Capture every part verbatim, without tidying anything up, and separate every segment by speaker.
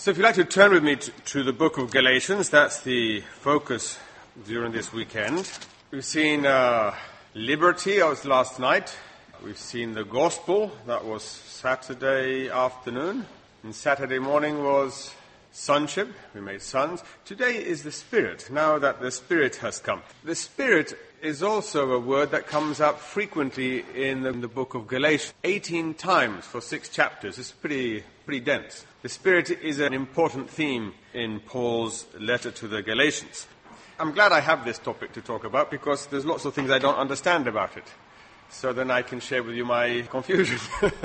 Speaker 1: So if you'd like to turn with me to, to the book of Galatians, that's the focus during this weekend. We've seen uh, liberty, that was last night. We've seen the gospel, that was Saturday afternoon. And Saturday morning was sonship, we made sons. Today is the Spirit, now that the Spirit has come. The Spirit is also a word that comes up frequently in the, in the book of Galatians. eighteen times for six chapters. It's pretty, pretty dense. The Spirit is an important theme in Paul's letter to the Galatians. I'm glad I have this topic to talk about because there's lots of things I don't understand about it. So then I can share with you my confusion.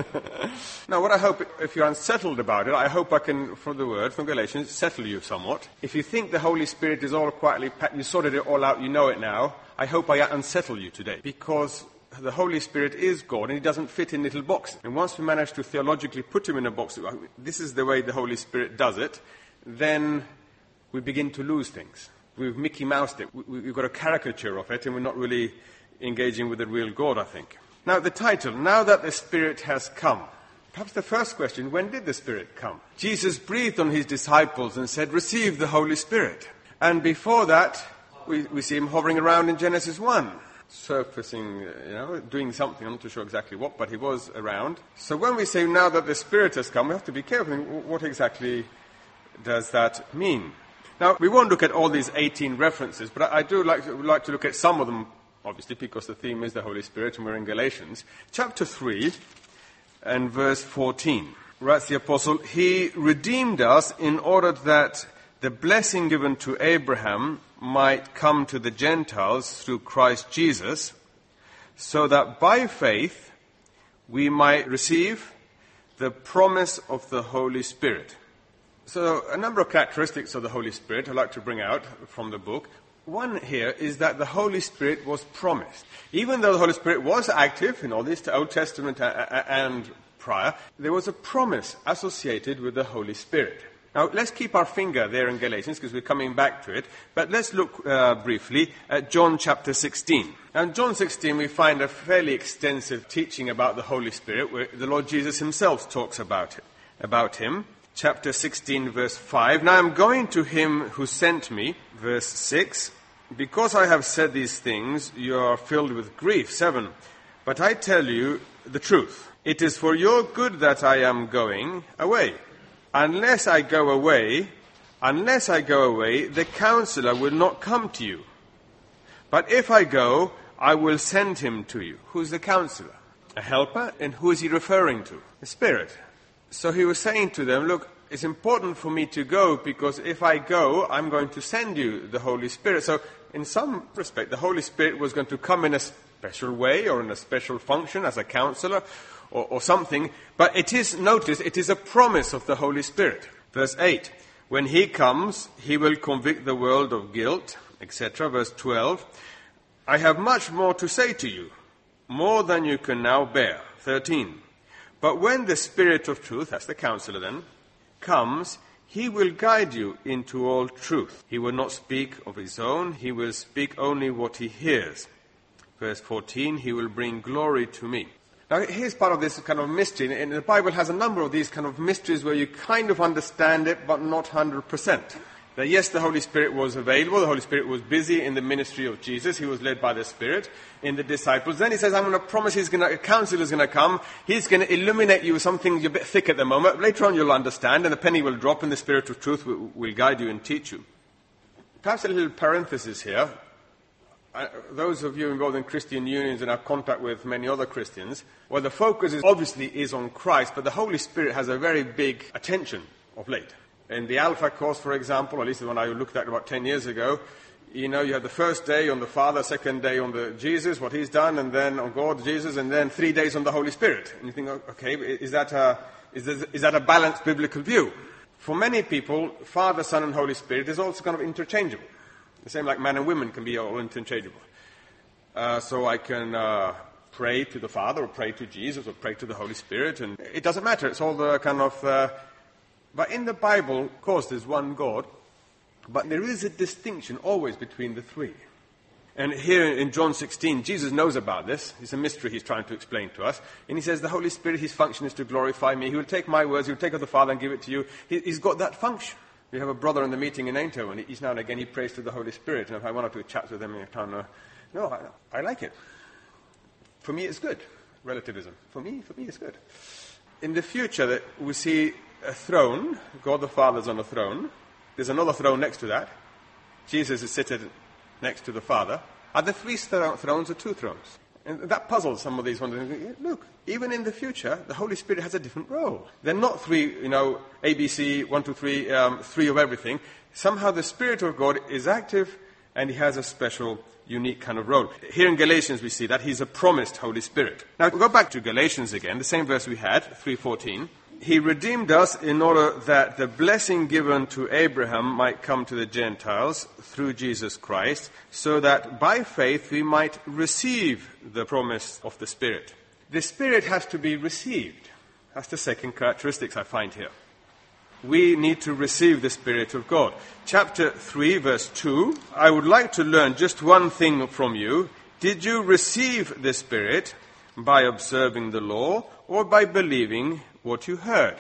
Speaker 1: Now, what I hope, if you're unsettled about it, I hope I can, from the word, from Galatians, settle you somewhat. If you think the Holy Spirit is all quietly, you sorted it all out, you know it now, I hope I unsettle you today. Because the Holy Spirit is God, and He doesn't fit in little boxes. And once we manage to theologically put Him in a box, this is the way the Holy Spirit does it, then we begin to lose things. We've Mickey Moused it. We've got a caricature of it, and we're not really engaging with the real God, I think. Now, the title, Now That the Spirit Has Come. Perhaps the first question, when did the Spirit come? Jesus breathed on His disciples and said, receive the Holy Spirit. And before that, we, we see Him hovering around in Genesis one, surfacing, you know, doing something. I'm not too sure exactly what, but He was around. So when we say, now that the Spirit has come, we have to be careful. What exactly does that mean? Now, we won't look at all these eighteen references, but I do like to, like to look at some of them, obviously, because the theme is the Holy Spirit, and we're in Galatians. Chapter three and verse fourteen. Writes the Apostle, He redeemed us in order that the blessing given to Abraham might come to the Gentiles through Christ Jesus, so that by faith we might receive the promise of the Holy Spirit. So a number of characteristics of the Holy Spirit I'd like to bring out from the book. One here is that the Holy Spirit was promised. Even though the Holy Spirit was active in all this, the Old Testament and prior, there was a promise associated with the Holy Spirit. Now, let's keep our finger there in Galatians because we're coming back to it. But let's look uh, briefly at John chapter sixteen. Now, in John sixteen, we find a fairly extensive teaching about the Holy Spirit where the Lord Jesus Himself talks about it, about Him. Chapter sixteen, verse five. Now I'm going to Him who sent me, verse six. Because I have said these things, you are filled with grief. Seven. But I tell you the truth. It is for your good that I am going away. Unless I go away, unless I go away, the Counselor will not come to you. But if I go, I will send Him to you. Who's the Counselor? A helper? And who is He referring to? The Spirit. So He was saying to them, look, it's important for me to go because if I go, I'm going to send you the Holy Spirit. So in some respect, the Holy Spirit was going to come in a special way or in a special function as a counselor or, or something. But it is, notice, it is a promise of the Holy Spirit. Verse eight, when He comes, He will convict the world of guilt, et cetera. Verse twelve, I have much more to say to you, more than you can now bear. thirteen, but when the Spirit of truth, that's the counselor then, comes, He will guide you into all truth. He will not speak of His own. He will speak only what He hears. Verse fourteen, He will bring glory to me. Now, here's part of this kind of mystery. And the Bible has a number of these kind of mysteries where you kind of understand it, but not one hundred percent. That yes, the Holy Spirit was available. The Holy Spirit was busy in the ministry of Jesus. He was led by the Spirit in the disciples. Then He says, I'm going to promise He's going to, a counselor is going to come. He's going to illuminate you with something you're a bit thick at the moment. Later on you'll understand, and the penny will drop, and the Spirit of truth will, will guide you and teach you. Perhaps a little parenthesis here. Uh, those of you involved in Christian unions and have contact with many other Christians, well, the focus is obviously is on Christ, but the Holy Spirit has a very big attention of late. In the Alpha course, for example, or at least the one I looked at about ten years ago, you know, you have the first day on the Father, second day on the Jesus, what He's done, and then on God, Jesus, and then three days on the Holy Spirit. And you think, okay, is that a, is this, is that a balanced biblical view? For many people, Father, Son, and Holy Spirit is also kind of interchangeable. The same like man and women can be all interchangeable. Uh, so I can uh, pray to the Father, or pray to Jesus, or pray to the Holy Spirit, and it doesn't matter. It's all the kind of... Uh, But in the Bible, of course, there's one God, but there is a distinction always between the three. And here in John sixteen, Jesus knows about this. It's a mystery he's trying to explain to us. And he says, the Holy Spirit, his function is to glorify me. He will take my words, he will take of the Father and give it to you. He, he's got that function. We have a brother in the meeting in Eindhoven, and he's now and again he prays to the Holy Spirit. And if I want to chat with him in a town, uh, no, I, I like it. For me, it's good. Relativism. For me, for me, it's good. In the future, that we see a throne. God the Father's on a throne. There's another throne next to that. Jesus is seated next to the Father. Are there three thrones or two thrones? And that puzzles some of these ones. Look, even in the future, the Holy Spirit has a different role. They're not three, you know, A B C, one, two, three, um, three of everything. Somehow the Spirit of God is active and he has a special, unique kind of role. Here in Galatians we see that he's a promised Holy Spirit. Now go back to Galatians again, the same verse we had, three fourteen. He redeemed us in order that the blessing given to Abraham might come to the Gentiles through Jesus Christ, so that by faith we might receive the promise of the Spirit. The Spirit has to be received. That's the second characteristic I find here. We need to receive the Spirit of God. Chapter three, verse two, I would like to learn just one thing from you. Did you receive the Spirit by observing the law or by believing what you heard?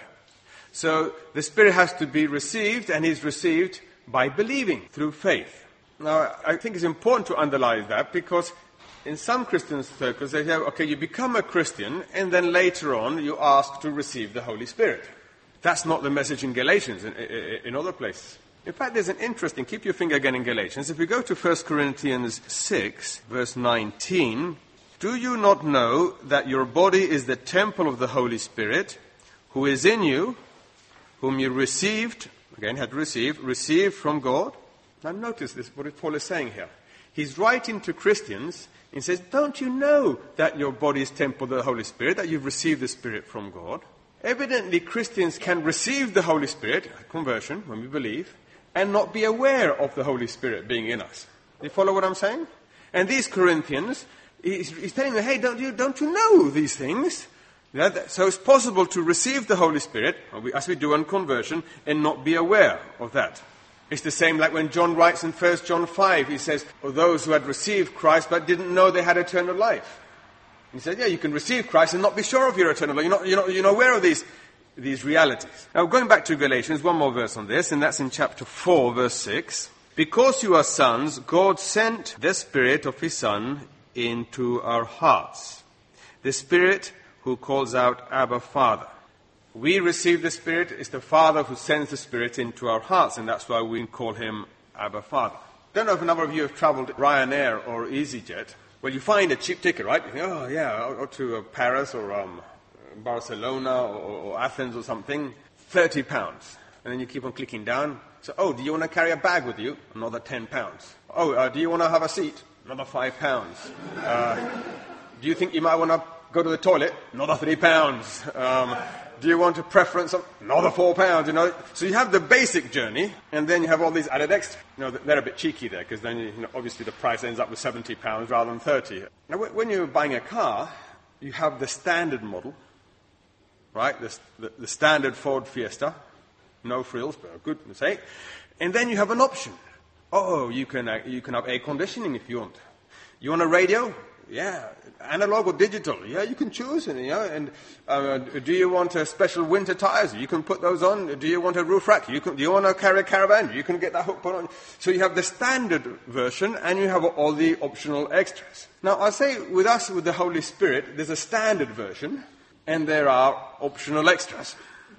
Speaker 1: So the Spirit has to be received, and is received by believing, through faith. Now, I think it's important to underline that, because in some Christian circles they say, okay, you become a Christian, and then later on you ask to receive the Holy Spirit. That's not the message in Galatians, in, in, in other places. In fact, there's an interesting, keep your finger again in Galatians. If we go to First Corinthians six, verse nineteen, do you not know that your body is the temple of the Holy Spirit, who is in you, whom you received, again had received, received from God? Now notice this, what Paul is saying here. He's writing to Christians and says, don't you know that your body is temple of the Holy Spirit, that you've received the Spirit from God? Evidently, Christians can receive the Holy Spirit, conversion, when we believe, and not be aware of the Holy Spirit being in us. Do you follow what I'm saying? And these Corinthians, he's, he's telling them, hey, don't you, don't you know these things? That, so it's possible to receive the Holy Spirit, as we do on conversion, and not be aware of that. It's the same like when John writes in First John five, he says, of those who had received Christ but didn't know they had eternal life. He said, yeah, you can receive Christ and not be sure of your eternal life. You're not, you're not, you're not aware of these, these realities. Now, going back to Galatians, one more verse on this, and that's in chapter four, verse six. Because you are sons, God sent the Spirit of His Son into our hearts. The Spirit who calls out, Abba, Father. We receive the Spirit. It's the Father who sends the Spirit into our hearts, and that's why we call Him Abba, Father. I don't know if a number of you have traveled Ryanair or EasyJet. Well, you find a cheap ticket, right? You think, oh, yeah, I'll go to uh, Paris or um, Barcelona or, or Athens or something. thirty pounds. And then you keep on clicking down. So, oh, do you want to carry a bag with you? Another ten pounds. Oh, uh, do you want to have a seat? Another five pounds. Uh, do you think you might want to go to the toilet? Another three pounds. Um, do you want a preference of another four pounds? You know, so you have the basic journey, and then you have all these added extra. You know, they're a bit cheeky there, because then you know, obviously the price ends up with seventy pounds rather than thirty. Now, when you're buying a car, you have the standard model, right? The, the, the standard Ford Fiesta, no frills, but good to say. And then you have an option. Oh, you can uh, you can have air conditioning if you want. You want a radio? Yeah, analog or digital? Yeah, you can choose. And, you know, and uh, do you want a special winter tires? You can put those on. Do you want a roof rack? You can. Do you want to carry a caravan? You can get that hook put on. So you have the standard version, and you have all the optional extras. Now, I say with us, with the Holy Spirit, there's a standard version, and there are optional extras.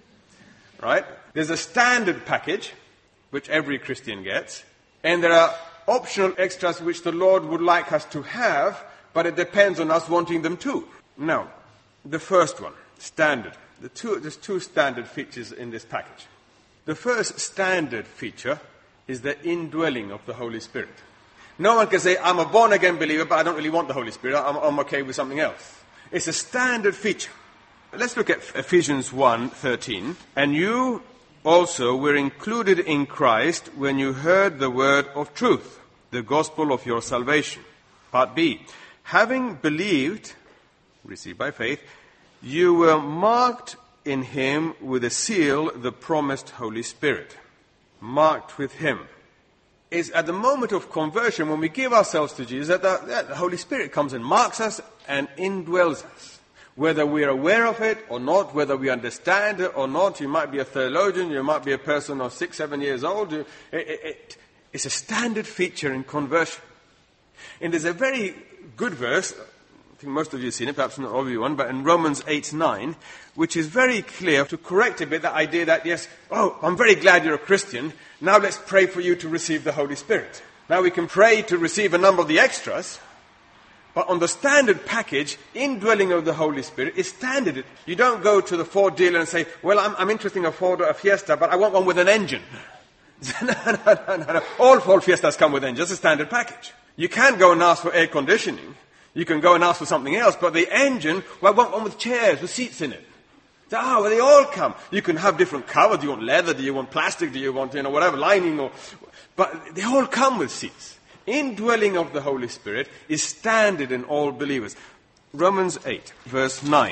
Speaker 1: Right? There's a standard package, which every Christian gets, and there are optional extras which the Lord would like us to have, but it depends on us wanting them too. Now, the first one, standard. The two, there's two standard features in this package. The first standard feature is the indwelling of the Holy Spirit. No one can say, I'm a born-again believer, but I don't really want the Holy Spirit. I'm, I'm okay with something else. It's a standard feature. Let's look at Ephesians one thirteen. And you also were included in Christ when you heard the word of truth, the gospel of your salvation. Part B. Having believed, received by faith, you were marked in Him with a seal, the promised Holy Spirit. Marked with Him. is at the moment of conversion, when we give ourselves to Jesus, that the, that the Holy Spirit comes and marks us and indwells us. Whether we are aware of it or not, whether we understand it or not, you might be a theologian, you might be a person of six, seven years old. It, it, it, it's a standard feature in conversion. And there's a very good verse, I think most of you have seen it, perhaps not everyone, but in Romans eight nine, which is very clear to correct a bit that idea that, yes, oh, I'm very glad you're a Christian, now let's pray for you to receive the Holy Spirit. Now we can pray to receive a number of the extras, but on the standard package, indwelling of the Holy Spirit is standard. You don't go to the Ford dealer and say, well, I'm, I'm interested in a Ford or a Fiesta, but I want one with an engine. no, no, no, no, no. All Ford Fiestas come with engines, it's a standard package. You can go and ask for air conditioning. You can go and ask for something else, but the engine, well, I want one with chairs, with seats in it. Ah, oh, well, they all come. You can have different covers. Do you want leather? Do you want plastic? Do you want, you know, whatever, lining? Or, but they all come with seats. Indwelling of the Holy Spirit is standard in all believers. Romans eight, verse nine.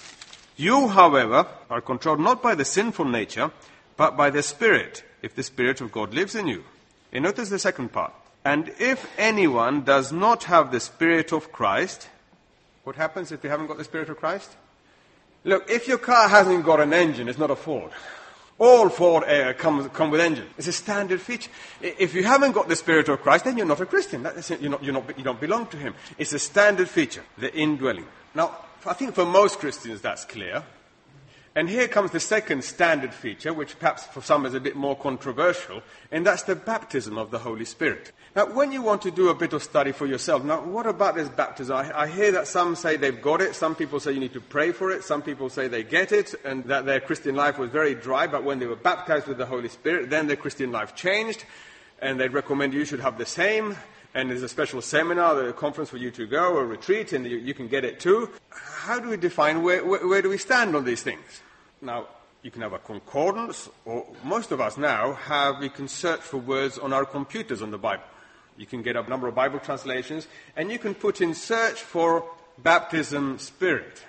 Speaker 1: You, however, are controlled not by the sinful nature, but by the Spirit, if the Spirit of God lives in you. And notice the second part. And if anyone does not have the Spirit of Christ, what happens if you haven't got the Spirit of Christ? Look, if your car hasn't got an engine, it's not a Ford. All Ford Air come, come with engine. It's a standard feature. If you haven't got the Spirit of Christ, then you're not a Christian. That's it. You're not, you're not, you don't belong to Him. It's a standard feature, the indwelling. Now, I think for most Christians that's clear. And here comes the second standard feature, which perhaps for some is a bit more controversial, and that's the baptism of the Holy Spirit. Now, when you want to do a bit of study for yourself, now, what about this baptism? I, I hear that some say they've got it, some people say you need to pray for it, some people say they get it, and that their Christian life was very dry, but when they were baptized with the Holy Spirit, then their Christian life changed, and they recommend you should have the same, and there's a special seminar, a conference for you to go, a retreat, and you, you can get it too. How do we define, where, where, where do we stand on these things? Now, you can have a concordance, or most of us now have, we can search for words on our computers on the Bible. You can get a number of Bible translations, and you can put in search for baptism spirit.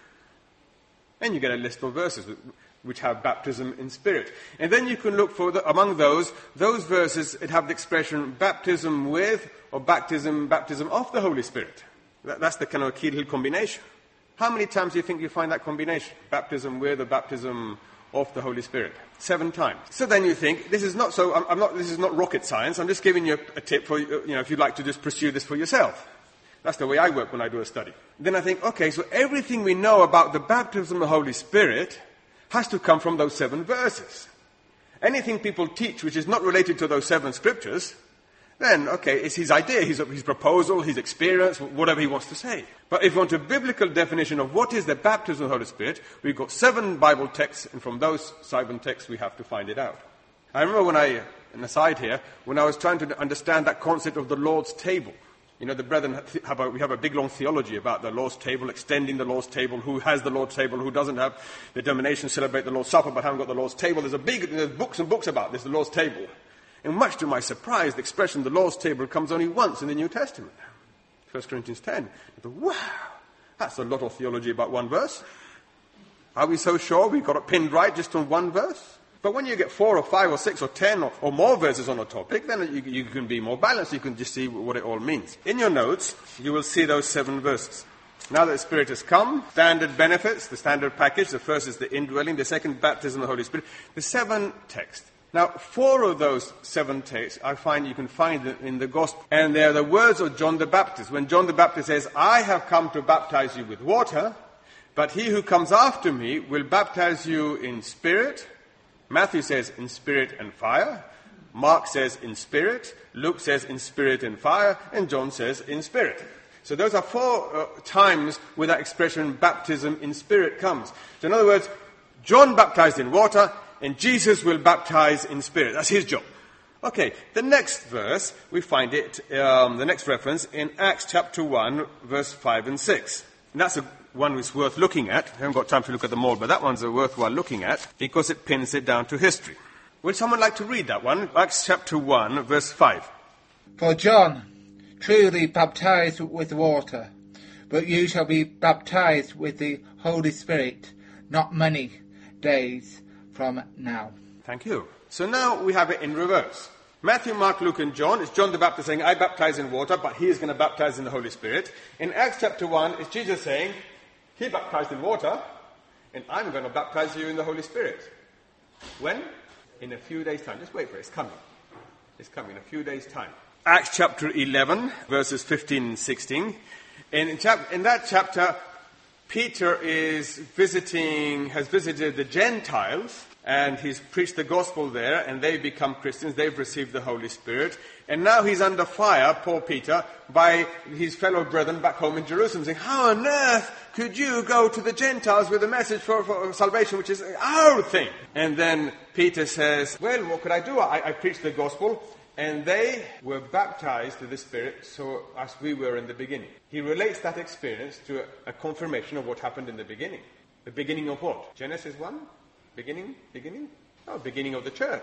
Speaker 1: And you get a list of verses which have baptism in spirit. And then you can look for, the, among those, those verses that have the expression baptism with or baptism, baptism of the Holy Spirit. That, that's the kind of key little combination. How many times do you think you find that combination? Baptism with or baptism of the Holy Spirit? Seven times. So then you think, this is not so, I'm, I'm not, this is not rocket science. I'm just giving you a, a tip for, you know, if you'd like to just pursue this for yourself. That's the way I work when I do a study. Then I think, okay, so everything we know about the baptism of the Holy Spirit has to come from those seven verses. Anything people teach which is not related to those seven scriptures, then, okay, it's his idea, his, his proposal, his experience, whatever he wants to say. But if you want a biblical definition of what is the baptism of the Holy Spirit, we've got seven Bible texts, and from those seven texts we have to find it out. I remember when I, an aside here, when I was trying to understand that concept of the Lord's table. You know, the brethren have a, we have a big long theology about the Lord's table, extending the Lord's table, who has the Lord's table, who doesn't have. The denominations celebrate the Lord's Supper but haven't got the Lord's table. There's a big, there's books and books about this, the Lord's table. And much to my surprise, the expression the Lord's table comes only once in the New Testament. First Corinthians ten. I thought, wow, that's a lot of theology about one verse. Are we so sure we've got it pinned right just on one verse? But when you get four or five or six or ten or, or more verses on a topic, then you, you can be more balanced. You can just see what it all means. In your notes, you will see those seven verses. Now that the Spirit has come, standard benefits, the standard package. The first is the indwelling. The second, baptism of the Holy Spirit. The seven texts. Now, four of those seven texts I find you can find in the Gospel. And they are the words of John the Baptist. When John the Baptist says, I have come to baptize you with water, but he who comes after me will baptize you in spirit. Matthew says in spirit and fire. Mark says in spirit. Luke says in spirit and fire. And John says in spirit. So those are four uh, times where that expression baptism in spirit comes. So in other words, John baptized in water, and Jesus will baptize in spirit. That's his job. Okay, the next verse, we find it, um, the next reference, in Acts chapter one, verse five and six. And that's a, one that's worth looking at. I haven't got time to look at them all, but that one's a worthwhile looking at, because it pins it down to history. Would someone like to read that one? Acts chapter one, verse five.
Speaker 2: For John truly baptized with water, but you shall be baptized with the Holy Spirit not many days from now.
Speaker 1: Thank you. So now we have it in reverse. Matthew, Mark, Luke, and John, it's John the Baptist saying, I baptize in water, but he is going to baptize in the Holy Spirit. In Acts chapter one, it's Jesus saying, he baptized in water, and I'm going to baptize you in the Holy Spirit. When? In a few days' time. Just wait for it. It's coming. It's coming in a few days' time. Acts chapter eleven, verses fifteen and sixteen. And in, chap- in that chapter, Peter is visiting, has visited the Gentiles, and he's preached the gospel there, and they become Christians. They've received the Holy Spirit. And now he's under fire, poor Peter, by his fellow brethren back home in Jerusalem, saying, how on earth could you go to the Gentiles with a message for, for salvation, which is our thing? And then Peter says, well, what could I do? I, I preached the gospel, and they were baptized to the Spirit, so as we were in the beginning. He relates that experience to a, a confirmation of what happened in the beginning. The beginning of what? Genesis one? Beginning? Beginning? Oh, beginning of the church.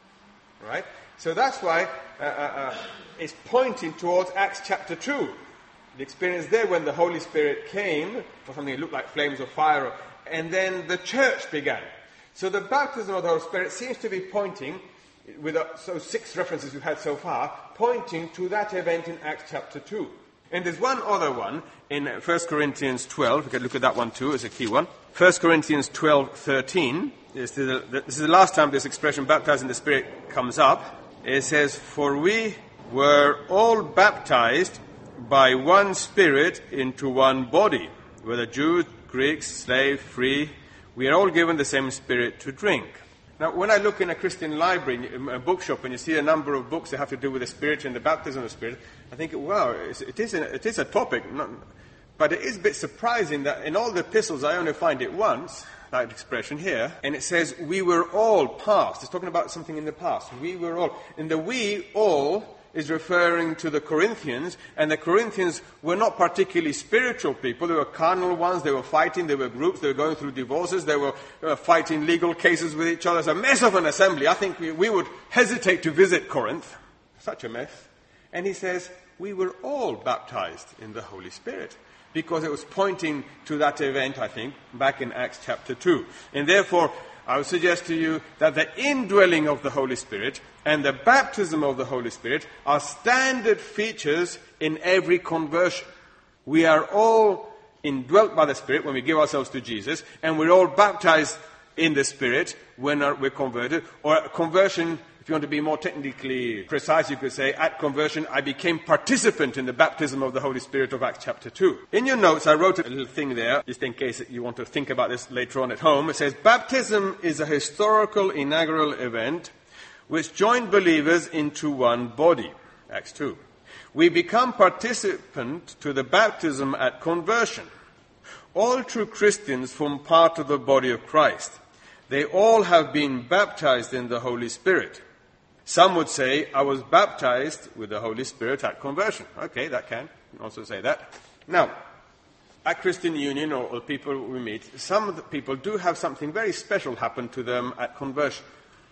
Speaker 1: Right? So that's why uh, uh, uh, it's pointing towards Acts chapter two. The experience there when the Holy Spirit came, for something that looked like flames of fire, and then the church began. So the baptism of the Holy Spirit seems to be pointing, with uh, so six references we've had so far, pointing to that event in Acts chapter two. And there's one other one in First Corinthians twelve. We can look at that one too as a key one. First Corinthians twelve thirteen. This is, the, this is the last time this expression, baptized in the Spirit, comes up. It says, for we were all baptized by one Spirit into one body, whether Jews, Greeks, slave, free, we are all given the same Spirit to drink. Now, when I look in a Christian library, a bookshop, and you see a number of books that have to do with the Spirit and the baptism of the Spirit, I think, wow, it is a, it is a topic. Not, but it is a bit surprising that in all the epistles I only find it once, that expression here, and it says, we were all past. It's talking about something in the past. We were all. And the we all is referring to the Corinthians, and the Corinthians were not particularly spiritual people. They were carnal ones. They were fighting. They were groups. They were going through divorces. They were uh, fighting legal cases with each other. It's a mess of an assembly. I think we, we would hesitate to visit Corinth. Such a mess. And he says, we were all baptized in the Holy Spirit, because it was pointing to that event, I think, back in Acts chapter two. And therefore, I would suggest to you that the indwelling of the Holy Spirit and the baptism of the Holy Spirit are standard features in every conversion. We are all indwelt by the Spirit when we give ourselves to Jesus, and we're all baptized in the Spirit when we're converted. Or conversion, if you want to be more technically precise, you could say, at conversion, I became participant in the baptism of the Holy Spirit of Acts chapter two. In your notes, I wrote a little thing there, just in case you want to think about this later on at home. It says, baptism is a historical inaugural event which joined believers into one body. Acts two. We become participant to the baptism at conversion. All true Christians form part of the body of Christ. They all have been baptized in the Holy Spirit. Some would say, I was baptized with the Holy Spirit at conversion. Okay, that can. You can also say that. Now, at Christian Union, or, or people we meet, some of the people do have something very special happen to them at conversion.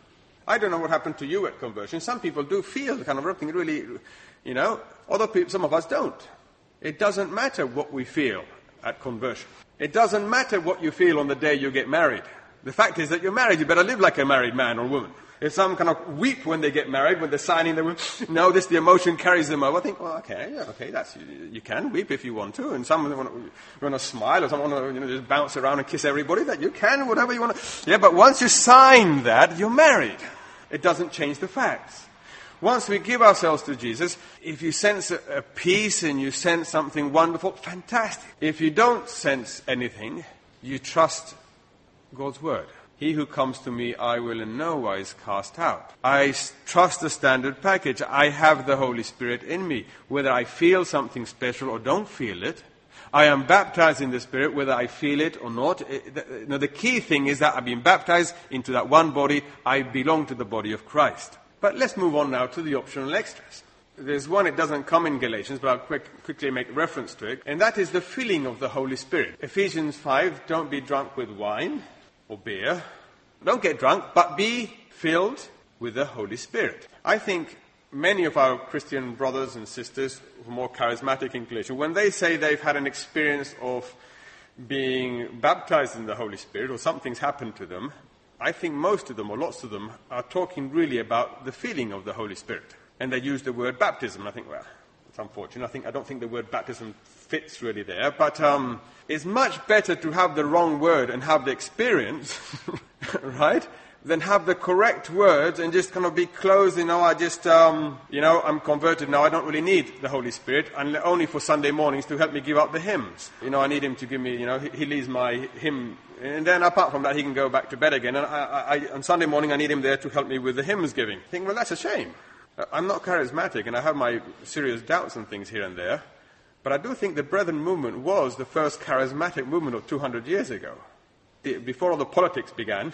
Speaker 1: I don't know what happened to you at conversion. Some people do feel kind of something really, you know. Other people, some of us don't. It doesn't matter what we feel at conversion. It doesn't matter what you feel on the day you get married. The fact is that you're married, you better live like a married man or woman. If some kind of weep when they get married, when they're signing, they will, no, this, the emotion carries them over. I think, well, okay, yeah, okay, that's, you, you can weep if you want to, and some want to, want to smile, or some want to, you know, just bounce around and kiss everybody, that you can, whatever you want to. Yeah, but once you sign that, you're married. It doesn't change the facts. Once we give ourselves to Jesus, if you sense a, a peace and you sense something wonderful, fantastic. If you don't sense anything, you trust God's word. He who comes to me, I will in no wise cast out. I trust the standard package. I have the Holy Spirit in me. Whether I feel something special or don't feel it, I am baptized in the Spirit, whether I feel it or not. It, the, no, the key thing is that I've been baptized into that one body. I belong to the body of Christ. But let's move on now to the optional extras. There's one, it doesn't come in Galatians, but I'll quick, quickly make reference to it, and that is the filling of the Holy Spirit. Ephesians five, don't be drunk with wine or beer. Don't get drunk, but be filled with the Holy Spirit. I think many of our Christian brothers and sisters, more charismatic inclination, when they say they've had an experience of being baptized in the Holy Spirit, or something's happened to them, I think most of them, or lots of them, are talking really about the feeling of the Holy Spirit. And they use the word baptism. I think, well, it's unfortunate. I think I don't think the word baptism fits really there. But um, it's much better to have the wrong word and have the experience, right, than have the correct words and just kind of be closed, you know, I just, um, you know, I'm converted now, I don't really need the Holy Spirit, and only for Sunday mornings to help me give out the hymns. You know, I need him to give me, you know, he, he leads my hymn, and then apart from that, he can go back to bed again, and I, I, on Sunday morning I need him there to help me with the hymns giving. I think, well, that's a shame. I'm not charismatic, and I have my serious doubts and things here and there, but I do think the Brethren movement was the first charismatic movement of two hundred years ago. Before all the politics began,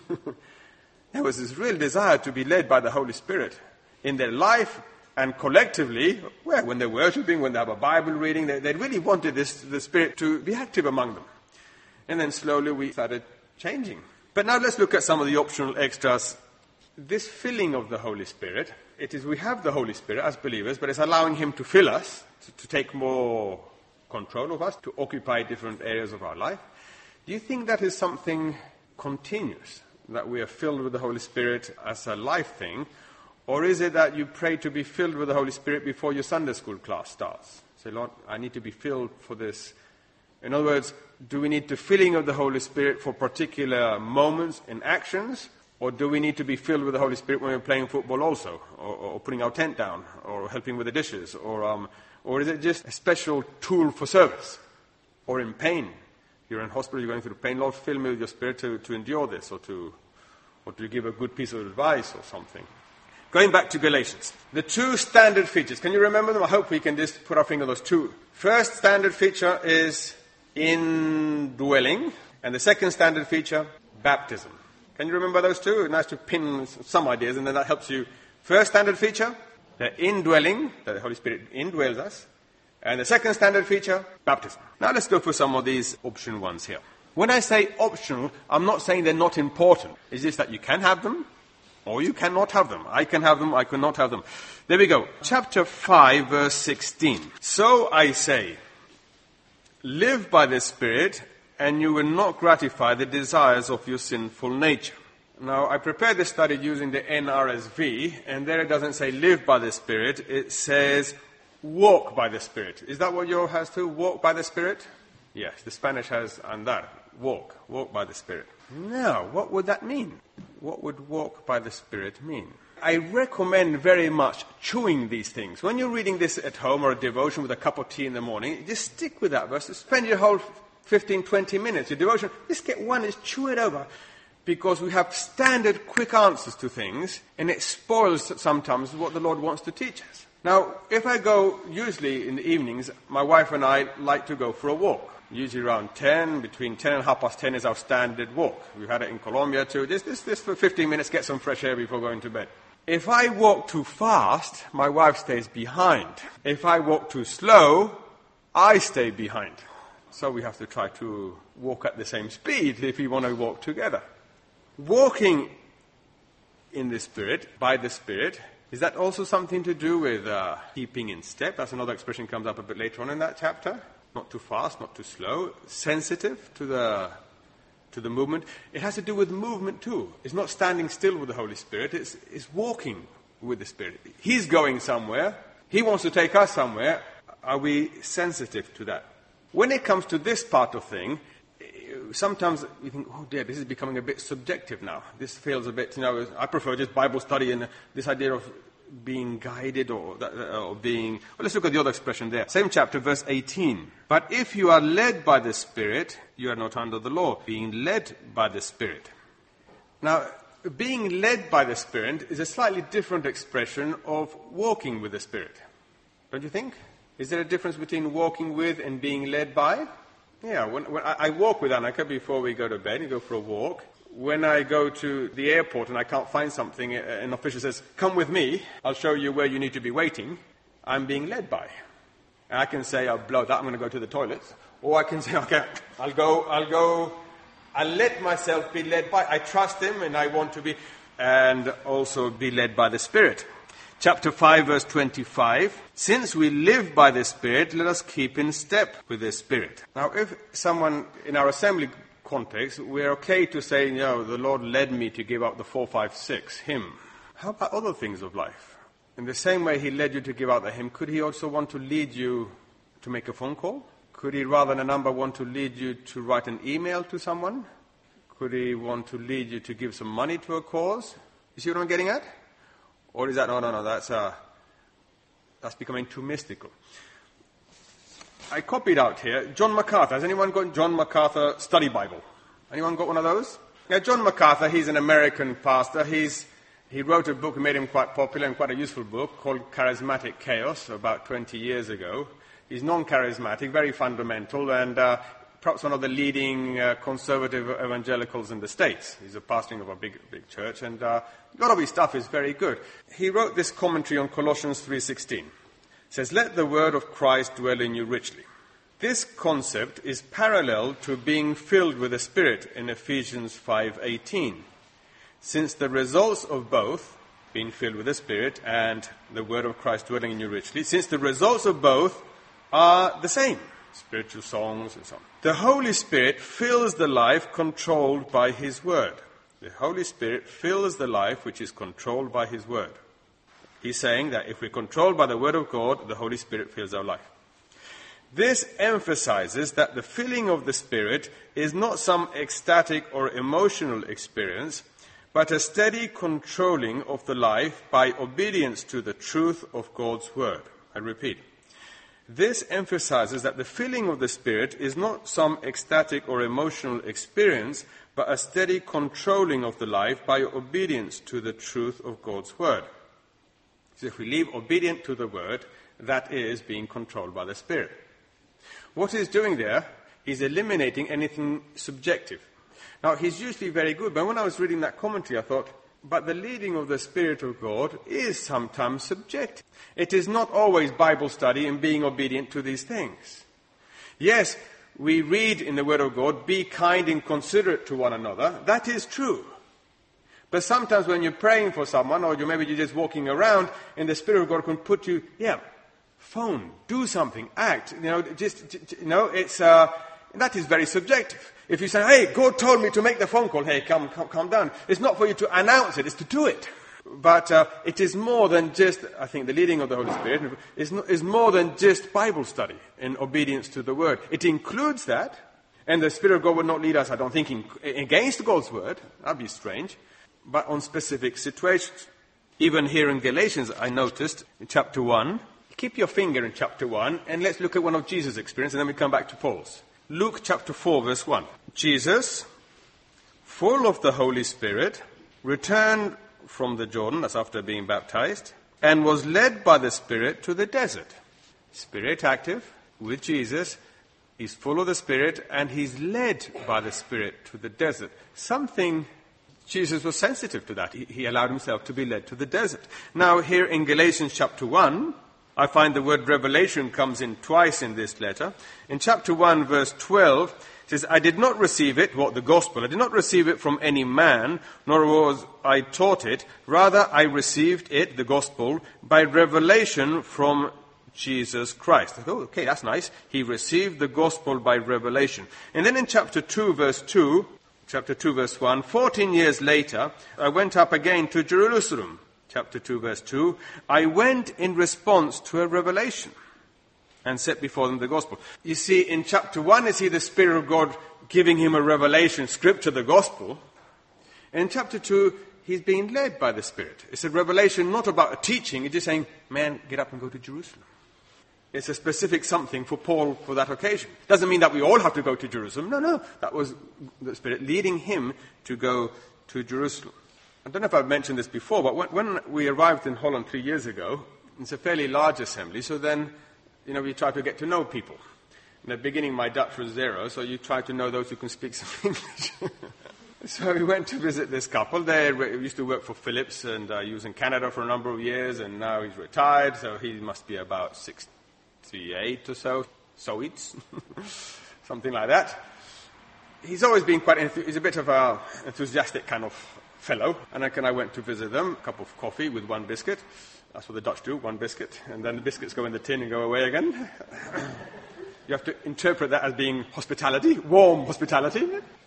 Speaker 1: there was this real desire to be led by the Holy Spirit in their life and collectively, well, when they're worshipping, when they have a Bible reading, they, they really wanted this, the Spirit to be active among them. And then slowly we started changing. But now let's look at some of the optional extras. This filling of the Holy Spirit, it is we have the Holy Spirit as believers, but it's allowing him to fill us, to, to take more control of us, to occupy different areas of our life. Do you think that is something continuous, that we are filled with the Holy Spirit as a life thing? Or is it that you pray to be filled with the Holy Spirit before your Sunday school class starts? Say, Lord, I need to be filled for this. In other words, do we need the filling of the Holy Spirit for particular moments and actions? Or do we need to be filled with the Holy Spirit when we're playing football also? Or, or putting our tent down? Or helping with the dishes? Or, um, or is it just a special tool for service? Or in pain? You're in hospital, you're going through pain. Lord, fill me with your Spirit to, to endure this, or to, or to give a good piece of advice or something. Going back to Galatians. The two standard features. Can you remember them? I hope we can just put our finger on those two. First standard feature is indwelling. And the second standard feature, baptism. Can you remember those two? It's nice to pin some ideas, and then that helps you. First standard feature, the indwelling, that the Holy Spirit indwells us. And the second standard feature, baptism. Now let's go for some of these option ones here. When I say optional, I'm not saying they're not important. It's just that you can have them, or you cannot have them. I can have them, I cannot have them. There we go. Chapter five, verse sixteen. So I say, live by the Spirit, and you will not gratify the desires of your sinful nature. Now, I prepared this study using the N R S V, and there it doesn't say live by the Spirit, it says walk by the Spirit. Is that what yours has too? Walk by the Spirit? Yes, the Spanish has andar. Walk. Walk by the Spirit. Now, what would that mean? What would walk by the Spirit mean? I recommend very much chewing these things. When you're reading this at home or a devotion with a cup of tea in the morning, just stick with that verse. Spend your whole fifteen, twenty minutes, your devotion. Just get one, just chew it over. Because we have standard quick answers to things, and it spoils sometimes what the Lord wants to teach us. Now, if I go, usually in the evenings, my wife and I like to go for a walk. Usually around ten, between ten and half past ten is our standard walk. We've had it in Colombia too. This, this, this for fifteen minutes, get some fresh air before going to bed. If I walk too fast, my wife stays behind. If I walk too slow, I stay behind. So we have to try to walk at the same speed if we want to walk together. Walking in the Spirit, by the Spirit, is that also something to do with uh, keeping in step? That's another expression comes up a bit later on in that chapter. Not too fast, not too slow. Sensitive to the to the movement. It has to do with movement too. It's not standing still with the Holy Spirit. It's, it's walking with the Spirit. He's going somewhere. He wants to take us somewhere. Are we sensitive to that? When it comes to this part of thing, sometimes you think, oh dear, this is becoming a bit subjective now. This feels a bit, you know, I prefer just Bible study and this idea of being guided or, or being... Well, let's look at the other expression there. Same chapter, verse eighteen. But if you are led by the Spirit, you are not under the law. Being led by the Spirit. Now, being led by the Spirit is a slightly different expression of walking with the Spirit. Don't you think? Is there a difference between walking with and being led by? Yeah, when, when I, I walk with Annika before we go to bed, you go for a walk. When I go to the airport and I can't find something, an official says, come with me, I'll show you where you need to be waiting, I'm being led by. And I can say, I'll blow that, I'm going to go to the toilet. Or I can say, okay, I'll go, I'll go, I'll let myself be led by. I trust him and I want to be, and also be led by the Spirit. Chapter five, verse twenty-five. Since we live by the Spirit, let us keep in step with the Spirit. Now, if someone in our assembly context, we're okay to say, you know, the Lord led me to give up the four five six hymn. How about other things of life? In the same way he led you to give out the hymn, could he also want to lead you to make a phone call? Could he, rather than a number, want to lead you to write an email to someone? Could he want to lead you to give some money to a cause? You see what I'm getting at? Or is that, no, no, no, that's, uh, that's becoming too mystical. I copied out here John MacArthur. Has anyone got John MacArthur Study Bible? Anyone got one of those? Yeah, John MacArthur, he's an American pastor. He's, he wrote a book, made him quite popular and quite a useful book called Charismatic Chaos about twenty years ago. He's non-charismatic, very fundamental, and uh, perhaps one of the leading uh, conservative evangelicals in the States. He's a pastoring of a big, big church, and uh, a lot of his stuff is very good. He wrote this commentary on Colossians three sixteen. It says, "Let the word of Christ dwell in you richly." This concept is parallel to being filled with the Spirit in Ephesians five eighteen, since the results of both, being filled with the Spirit and the word of Christ dwelling in you richly, since the results of both are the same, spiritual songs and so on. The Holy Spirit fills the life controlled by His word. The Holy Spirit fills the life which is controlled by His word. He's saying that if we're controlled by the word of God, the Holy Spirit fills our life. This emphasizes that the filling of the Spirit is not some ecstatic or emotional experience, but a steady controlling of the life by obedience to the truth of God's word. I repeat. This emphasizes that the filling of the Spirit is not some ecstatic or emotional experience, but a steady controlling of the life by obedience to the truth of God's word. So if we live obedient to the word, that is being controlled by the Spirit. What he's doing there is eliminating anything subjective. Now, he's usually very good, but when I was reading that commentary, I thought, but the leading of the Spirit of God is sometimes subjective. It is not always Bible study and being obedient to these things. Yes, we read in the Word of God, be kind and considerate to one another. That is true. But sometimes when you're praying for someone, or you maybe you're just walking around, and the Spirit of God can put you, yeah, phone, do something, act. You know, just, you know, it's, uh, that is very subjective. If you say, hey, God told me to make the phone call, hey, come, come, come down. It's not for you to announce it, it's to do it. But uh, it is more than just, I think the leading of the Holy Spirit is, no, is more than just Bible study in obedience to the Word. It includes that, and the Spirit of God would not lead us, I don't think, in, against God's Word. That'd be strange. But on specific situations. Even here in Galatians, I noticed, in chapter one, keep your finger in chapter one, and let's look at one of Jesus' experience, and then we come back to Paul's. Luke chapter four, verse one. Jesus, full of the Holy Spirit, returned from the Jordan, that's after being baptized, and was led by the Spirit to the desert. Spirit active with Jesus, he's full of the Spirit, and he's led by the Spirit to the desert. Something, Jesus was sensitive to that. He, he allowed himself to be led to the desert. Now here in Galatians chapter one, I find the word revelation comes in twice in this letter. In chapter one, verse twelve, it says, I did not receive it, what, the gospel, I did not receive it from any man, nor was I taught it. Rather, I received it, the gospel, by revelation from Jesus Christ. I thought, oh, okay, that's nice. He received the gospel by revelation. And then in chapter two, verse two, chapter two, verse one, fourteen years later, I went up again to Jerusalem. Chapter two, verse two, I went in response to a revelation and set before them the gospel. You see, in chapter one, you see the Spirit of God giving him a revelation, scripture, the gospel. And in chapter two, he's being led by the Spirit. It's a revelation not about a teaching. It's just saying, man, get up and go to Jerusalem. It's a specific something for Paul for that occasion. Doesn't mean that we all have to go to Jerusalem. No, no. That was the Spirit leading him to go to Jerusalem. I don't know if I've mentioned this before, but when, when we arrived in Holland three years ago, it's a fairly large assembly, so then, you know, we try to get to know people. In the beginning, my Dutch was zero, so you try to know those who can speak some English. So we went to visit this couple. They used to work for Philips, and uh, he was in Canada for a number of years, and now he's retired, so he must be about sixty-eight or so. So it's something like that. He's always been quite, enth- he's a bit of an enthusiastic kind of fellow, and I, and I went to visit them, a cup of coffee with one biscuit. That's what the Dutch do, one biscuit, and then the biscuits go in the tin and go away again. You have to interpret that as being hospitality, warm hospitality.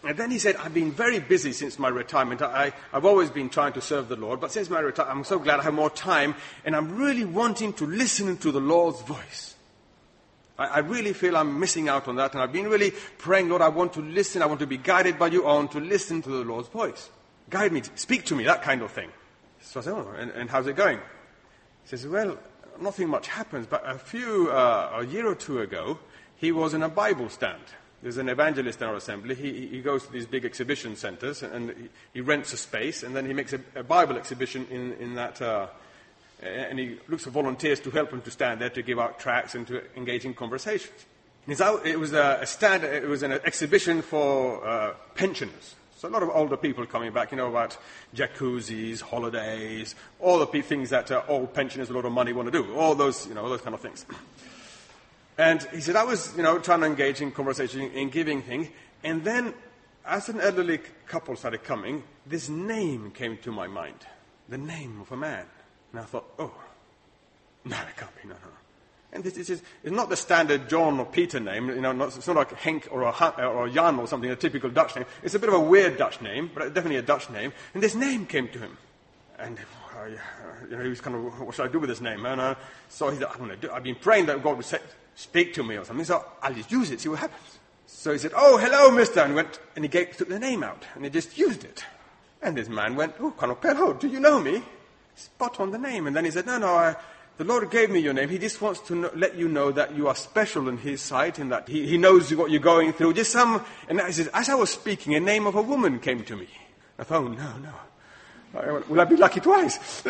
Speaker 1: And then he said, I've been very busy since my retirement. I, I've always been trying to serve the Lord, but since my retirement, I'm so glad I have more time, and I'm really wanting to listen to the Lord's voice. I, I really feel I'm missing out on that, and I've been really praying, Lord, I want to listen, I want to be guided by you, I want to listen to the Lord's voice. Guide me, speak to me, that kind of thing. So I said, oh, and, and how's it going? He says, well, nothing much happens, but a few, uh, a year or two ago, he was in a Bible stand. There's an evangelist in our assembly. He, he goes to these big exhibition centers, and he, he rents a space, and then he makes a, a Bible exhibition in, in that, uh, and he looks for volunteers to help him to stand there, to give out tracts and to engage in conversations. And out, it was a, a stand, it was an exhibition for uh, pensioners. So a lot of older people coming back, you know, about jacuzzis, holidays, all the things that uh, old pensioners with a lot of money want to do, all those, you know, all those kind of things. And he said, I was, you know, trying to engage in conversation, in giving things, and then as an elderly couple started coming, this name came to my mind, the name of a man. And I thought, oh, no, it can't be, no, no. And this is, it's not the standard John or Peter name, you know, not, it's not like Henk or a, or a Jan or something, a typical Dutch name. It's a bit of a weird Dutch name, but definitely a Dutch name. And this name came to him. And uh, you know, he was kind of, what should I do with this name? And uh, so he said, I'm going to do, I've been praying that God would say, speak to me or something, so I'll just use it, see what happens. So he said, oh, hello, mister, and went, and he gave, took the name out, and he just used it. And this man went, oh, Kanopelho, do you know me? Spot on the name. And then he said, no, no, I, the Lord gave me your name. He just wants to know, let you know that you are special in his sight, and that he, he knows what you're going through. Just some, and he said, as I was speaking, a name of a woman came to me. I thought, oh, no, no. I went, will I be lucky twice?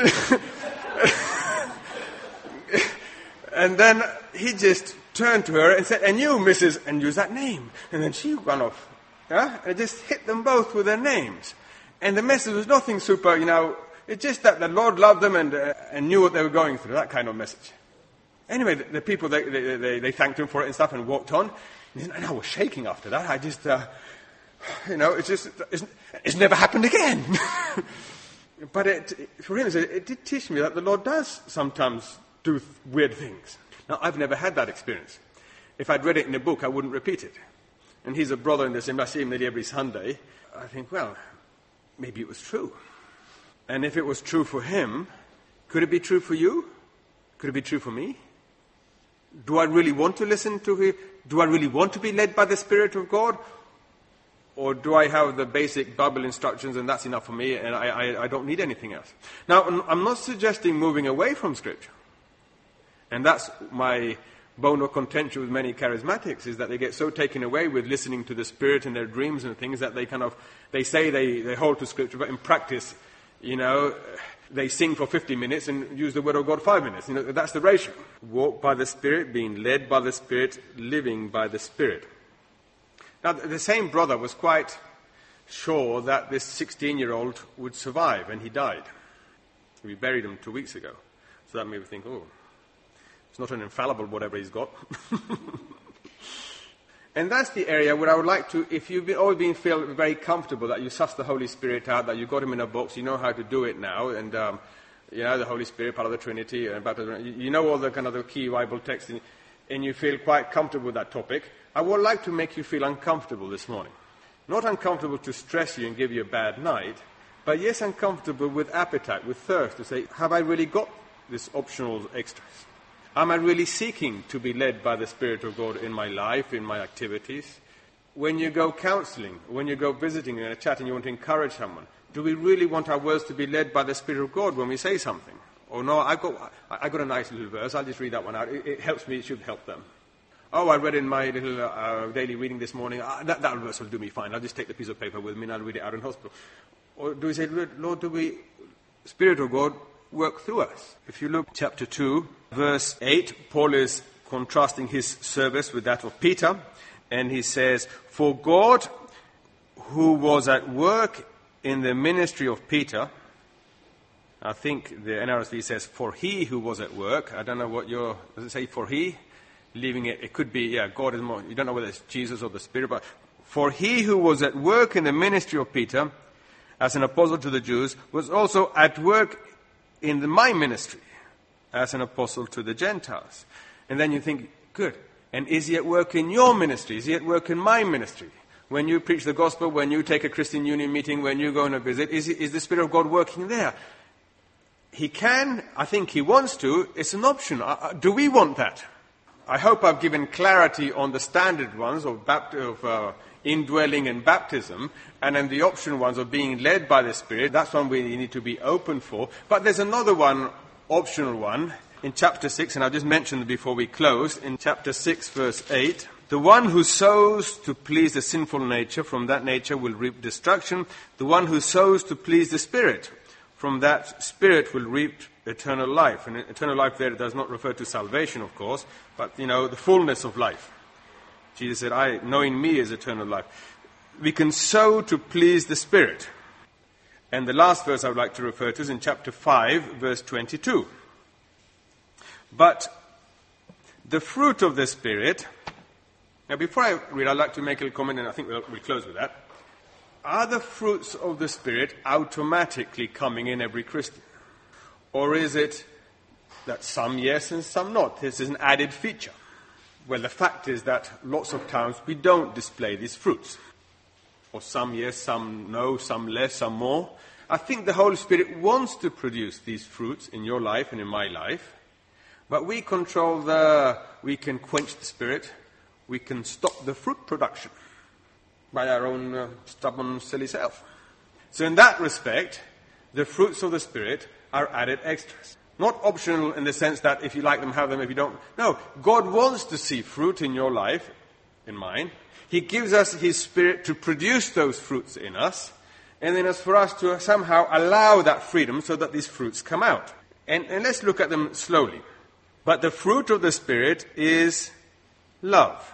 Speaker 1: And then he just turned to her and said, and you, Missus, and use that name. And then she ran off. Yeah? And it just hit them both with their names. And the message was nothing super, you know, it's just that the Lord loved them and, uh, and knew what they were going through, that kind of message. Anyway, the, the people, they, they, they, they thanked him for it and stuff and walked on. And I was shaking after that. I just, uh, you know, it's just, it's, it's never happened again. But it, for him, it, it did teach me that the Lord does sometimes do weird things. Now, I've never had that experience. If I'd read it in a book, I wouldn't repeat it. And he's a brother in the same, I see him nearly every Sunday. I think, well, maybe it was true. And if it was true for him, could it be true for you? Could it be true for me? Do I really want to listen to him? Do I really want to be led by the Spirit of God? Or do I have the basic Bible instructions and that's enough for me and I, I, I don't need anything else? Now, I'm not suggesting moving away from Scripture. And that's my bone of contention with many charismatics, is that they get so taken away with listening to the Spirit in their dreams and things that they kind of, they say they, they hold to Scripture, but in practice, you know, they sing for fifty minutes and use the Word of God five minutes. You know, that's the ratio. Walk by the Spirit, being led by the Spirit, living by the Spirit. Now, the same brother was quite sure that this sixteen-year-old would survive, and he died. We buried him two weeks ago. So that made me think, oh, it's not an infallible whatever he's got. And that's the area where I would like to, if you've been, always been feel very comfortable that you suss the Holy Spirit out, that you got him in a box, you know how to do it now, and um, you know the Holy Spirit, part of the Trinity, and baptism, you, you know all the kind of the key Bible texts, and, and you feel quite comfortable with that topic. I would like to make you feel uncomfortable this morning. Not uncomfortable to stress you and give you a bad night, but yes, uncomfortable with appetite, with thirst, to say, have I really got this optional extras? Am I really seeking to be led by the Spirit of God in my life, in my activities? When you go counseling, when you go visiting and a chat and you want to encourage someone, do we really want our words to be led by the Spirit of God when we say something? Or no, I've got, I've got a nice little verse, I'll just read that one out. It, it helps me, it should help them. Oh, I read in my little uh, daily reading this morning, uh, that, that verse will do me fine. I'll just take the piece of paper with me and I'll read it out in hospital. Or do we say, Lord, do we, Spirit of God, work through us? If you look chapter two, verse eight, Paul is contrasting his service with that of Peter, and he says, for God, who was at work in the ministry of Peter, I think the N R S V says, for he who was at work. I don't know what your, does it say for he? Leaving it, it could be, yeah, God is more, you don't know whether it's Jesus or the Spirit, but for he who was at work in the ministry of Peter, as an apostle to the Jews, was also at work in the, my ministry, as an apostle to the Gentiles. And then you think, good, and is he at work in your ministry? Is he at work in my ministry? When you preach the gospel, when you take a Christian Union meeting, when you go on a visit, is, is the Spirit of God working there? He can, I think he wants to, it's an option. Uh, do we want that? I hope I've given clarity on the standard ones of, bapt- of uh, indwelling and baptism, and then the option ones of being led by the Spirit. That's one we need to be open for. But there's another one, optional one, in chapter six, and I've just mentioned it before we close, in chapter six, verse eight. The one who sows to please the sinful nature, from that nature will reap destruction. The one who sows to please the Spirit, from that Spirit will reap eternal life. And eternal life there does not refer to salvation, of course, but, you know, the fullness of life. Jesus said, I, knowing me is eternal life. We can sow to please the Spirit. And the last verse I would like to refer to is in chapter five, verse twenty-two. But the fruit of the Spirit... Now, before I read, I'd like to make a little comment, and I think we'll, we'll close with that. Are the fruits of the Spirit automatically coming in every Christian? Or is it that some yes and some not? This is an added feature. Well, the fact is that lots of times we don't display these fruits. Or some yes, some no, some less, some more. I think the Holy Spirit wants to produce these fruits in your life and in my life. But we control the... We can quench the Spirit. We can stop the fruit production by our own uh, stubborn, silly self. So in that respect, the fruits of the Spirit are added extras. Not optional in the sense that if you like them, have them, if you don't. No, God wants to see fruit in your life, in mine. He gives us His Spirit to produce those fruits in us. And then it's for us to somehow allow that freedom so that these fruits come out. And, and let's look at them slowly. But the fruit of the Spirit is love.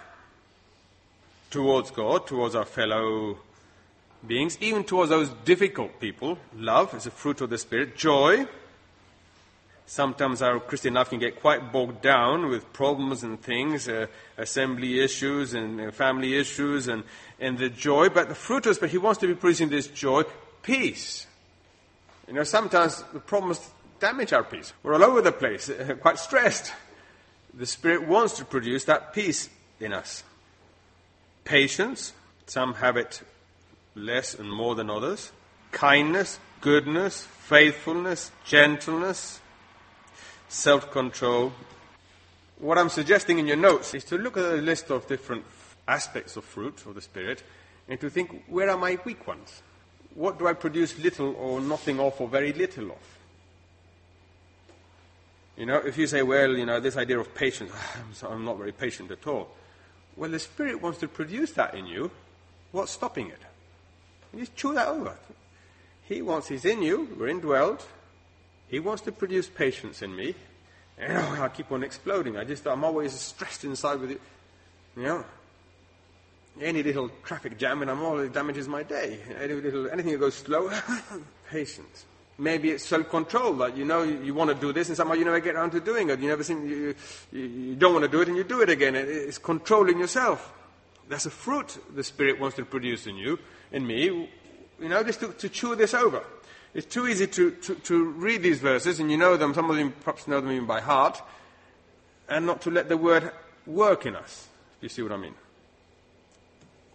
Speaker 1: Towards God, towards our fellow beings, even towards those difficult people. Love is a fruit of the Spirit. Joy. Sometimes our Christian life can get quite bogged down with problems and things, uh, assembly issues and uh, family issues and, and the joy. But the fruit of the Spirit, He wants to be producing this joy. Peace. You know, sometimes the problems damage our peace. We're all over the place, uh, quite stressed. The Spirit wants to produce that peace in us. Patience, some have it less and more than others. Kindness, goodness, faithfulness, gentleness, self-control. What I'm suggesting in your notes is to look at a list of different aspects of fruit of the Spirit and to think, where are my weak ones? What do I produce little or nothing of or very little of? You know, if you say, well, you know, this idea of patience, I'm not very patient at all. Well, the Spirit wants to produce that in you. What's stopping it? You just chew that over. He wants, He's in you, we're indwelled. He wants to produce patience in me. And oh, I keep on exploding. I just, I'm always stressed inside with it. You know, any little traffic jam and I'm all, it damages my day. Any little, anything that goes slow, patience. Maybe it's self-control, that you know you, you want to do this and somehow you never get around to doing it. You never think you, you, you don't want to do it and you do it again. It, it's controlling yourself. That's a fruit the Spirit wants to produce in you, in me. You know, just to, to chew this over. It's too easy to, to, to read these verses, and you know them, some of them perhaps know them even by heart, and not to let the Word work in us. Do you see what I mean?